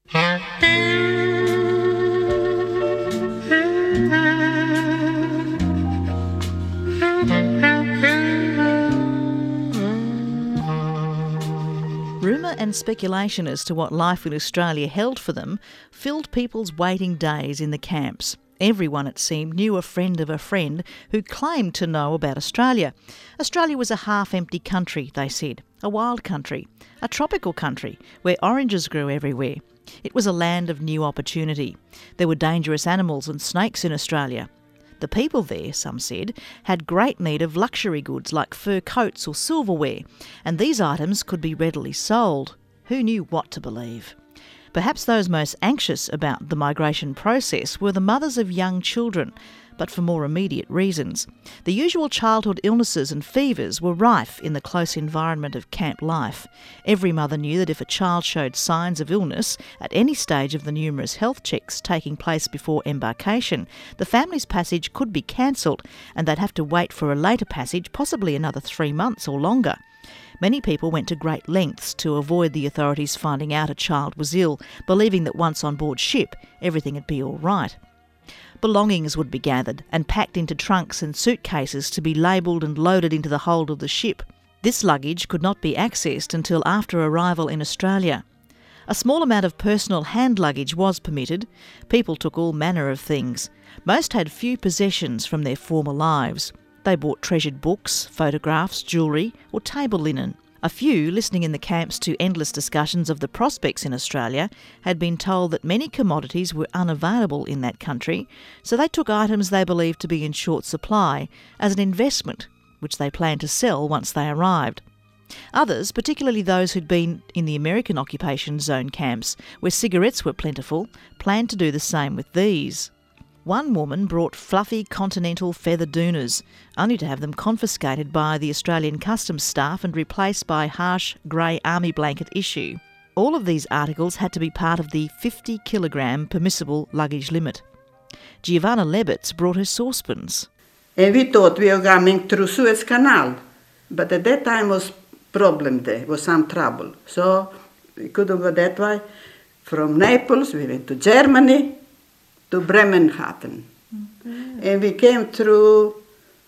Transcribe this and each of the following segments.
Rumour and speculation as to what life in Australia held for them filled people's waiting days in the camps. Everyone, it seemed, knew a friend of a friend who claimed to know about Australia. Australia was a half-empty country, they said, a wild country, a tropical country where oranges grew everywhere. It was a land of new opportunity. There were dangerous animals and snakes in Australia. The people there, some said, had great need of luxury goods like fur coats or silverware, and these items could be readily sold. Who knew what to believe? Perhaps those most anxious about the migration process were the mothers of young children, but for more immediate reasons. The usual childhood illnesses and fevers were rife in the close environment of camp life. Every mother knew that if a child showed signs of illness at any stage of the numerous health checks taking place before embarkation, the family's passage could be cancelled and they'd have to wait for a later passage, possibly another 3 months or longer. Many people went to great lengths to avoid the authorities finding out a child was ill, believing that once on board ship, everything would be all right. Belongings would be gathered and packed into trunks and suitcases to be labelled and loaded into the hold of the ship. This luggage could not be accessed until after arrival in Australia. A small amount of personal hand luggage was permitted. People took all manner of things. Most had few possessions from their former lives. They bought treasured books, photographs, jewellery or table linen. A few, listening in the camps to endless discussions of the prospects in Australia, had been told that many commodities were unavailable in that country, so they took items they believed to be in short supply as an investment, which they planned to sell once they arrived. Others, particularly those who'd been in the American occupation zone camps, where cigarettes were plentiful, planned to do the same with these. One woman brought fluffy continental feather doonas, only to have them confiscated by the Australian Customs staff and replaced by harsh grey army blanket issue. All of these articles had to be part of the 50-kilogram permissible luggage limit. Giovanna Lebitz brought her saucepans. And we thought we were coming through Suez Canal, but at that time was problem there, was some trouble. So we couldn't go that way. From Naples we went to Germany, to Bremenhaven. Okay. And we came through,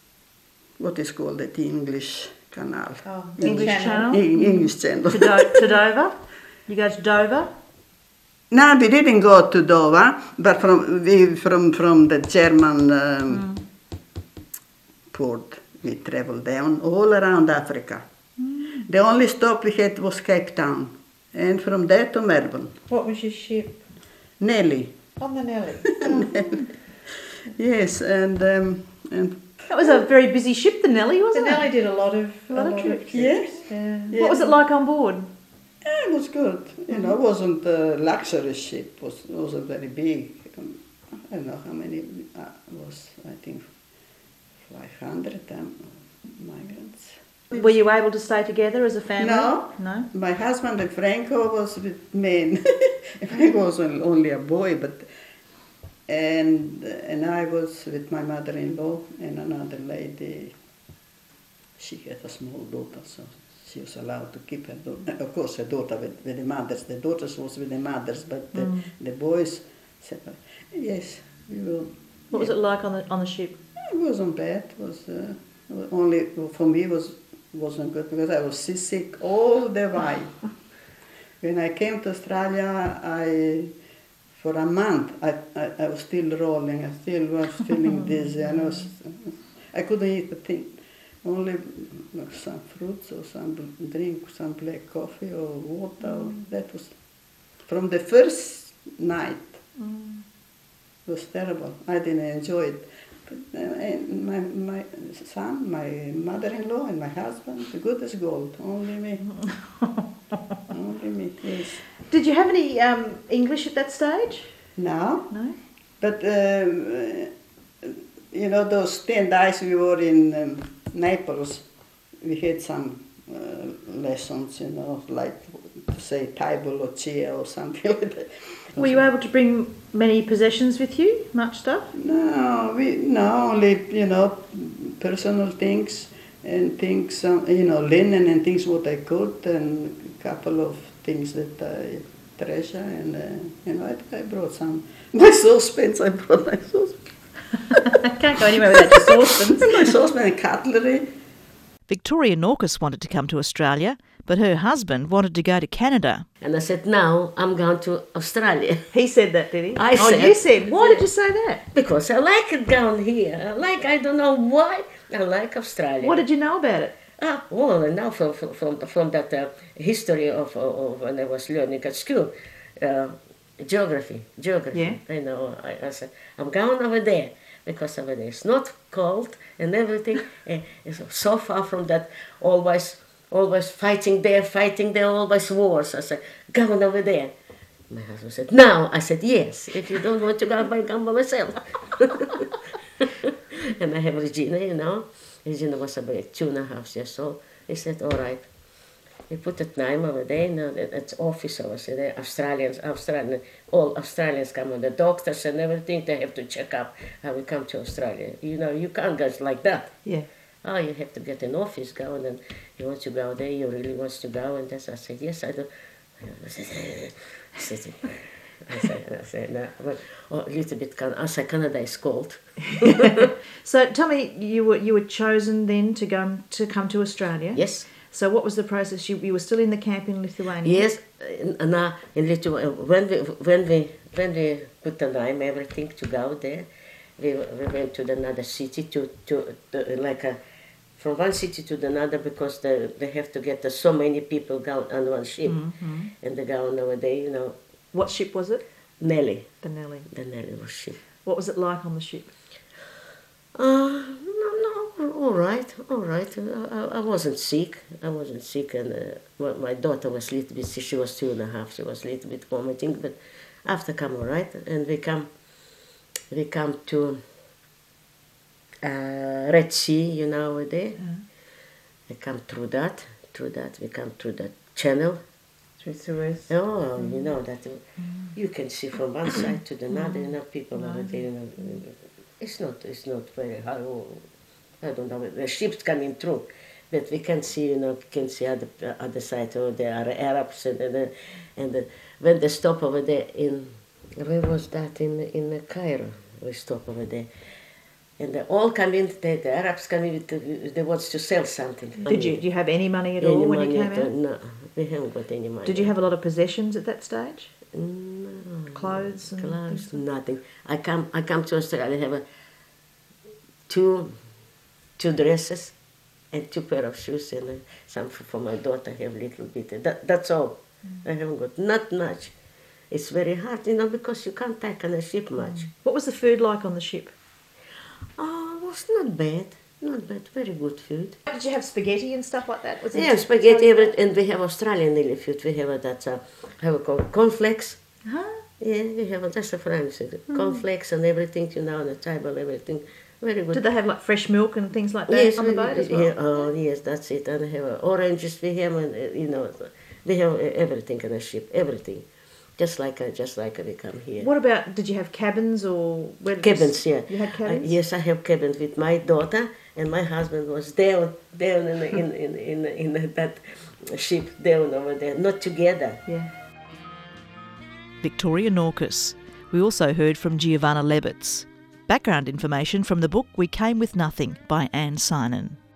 what is called the English Canal? Oh, English Channel? English Channel. To Dover? You go to Dover? No, we didn't go to Dover, but from the German port, we traveled down all around Africa. The only stop we had was Cape Town, and from there to Melbourne. What was your ship? Nelly. On the Nelly. Yes, and that was a very busy ship, the Nelly, wasn't it? The Nelly did a lot of trips. Yes. Yeah. What was it like on board? It was good. You know, it wasn't a luxury ship. It wasn't very big. I don't know how many. It was, I think, 500 migrants. Were you able to stay together as a family? No. My husband, Franco, was with men. Franco was only a boy, and I was with my mother-in-law and another lady. She had a small daughter, so she was allowed to keep her daughter. Of course, her daughter with the mothers. The daughters was with the mothers, but the boys separate. Yes, we were. What was it like on the ship? It wasn't bad. It was only for me wasn't good because I was seasick all the way. When I came to Australia, for a month I was still rolling. I still was feeling dizzy, and I couldn't eat a thing. Only some fruits or some drink, some black coffee or water. That was from the first night. It was terrible. I didn't enjoy it. My son, my mother-in-law and my husband, the good as gold, only me. Only me, yes. Did you have any English at that stage? No. No? But, you know, those 10 days we were in Naples, we had some lessons, you know, like to say table or chair or something like that. Were you able to bring many possessions with you? Much stuff? No, only, you know, personal things and things, you know, linen and things what I could, and a couple of things that treasure, and I brought some. My saucepans, I brought my saucepans. Can't go anywhere without your saucepans. My saucepan and cutlery. Victoria Norkus wanted to come to Australia, but her husband wanted to go to Canada. And I said, no, I'm going to Australia. He said that, did he? I said. You said. Why did you say that? Because I like it down here. I don't know why, I like Australia. What did you know about it? Well, now from that history of when I was learning at school, geography. Yeah. I know. I said, I'm going over there because over there it's not cold and everything. It's so far from that always fighting there, always wars. I said, going over there. My husband said, no. I said, yes. If you don't want to go, I come by myself. And I have Regina, Regina was about 2.5 years old. He said, all right. We put the name over there, it's office over there. All Australians come on, the doctors and everything, they have to check up how we come to Australia. You can't go like that. Yeah. Oh, you have to get an office going, and you want to go there, you really want to go, and that's, I said, yes, I do. I said, no, but a little bit, I said, Canada is cold. So tell me, you were chosen then to come to Australia? Yes. So what was the process? You were still in the camp in Lithuania? Yes, in Lithuania, when we put the name, everything to go there, we went to another city from one city to another because they have to get so many people go on one ship, and they go on over there, What ship was it? Nelly. The Nelly. The Nelly was ship. What was it like on the ship? No, all right. I wasn't sick, and my daughter was a little bit sick. She was 2.5. She was a little bit vomiting, but after come all right, and we come to Red Sea, over there. We come through that. We come through that channel. Through Suez. Oh, that you can see from one side to the other. People over there. It's not very high. I don't know. The ships coming through, but we can see. Other side. Oh, there are Arabs and when they stop over there where was that in Cairo? We stop over there. And they all come in, the Arabs come in, they want to sell something. Did you have any money at all when you came out? No, we haven't got any money. Did you have a lot of possessions at that stage? No. Clothes? Clothes, nothing. I come to Australia, I have two dresses and 2 pair of shoes and some for my daughter, I have a little bit. That's all. I haven't got not much. It's very hard, because you can't take on a ship much. What was the food like on the ship? Oh, it was not bad, very good food. Did you have spaghetti and stuff like that? Spaghetti, and we have Australian daily food. We have have called cornflakes. Huh? Yeah, we have that's a French cornflakes and everything, on the table, everything. Very good. Did they have like fresh milk and things like that on the boat as well? Yeah, oh yes, that's it. And they have oranges we have, and we have everything on the ship, everything. Just like we come here. What about, did you have cabins or... Cabins, yeah. You had cabins? Yes, I have cabins with my daughter, and my husband was down in that ship down over there, not together. Yeah. Victoria Norkus. We also heard from Giovanna Lebitz. Background information from the book We Came With Nothing by Anne Sinan.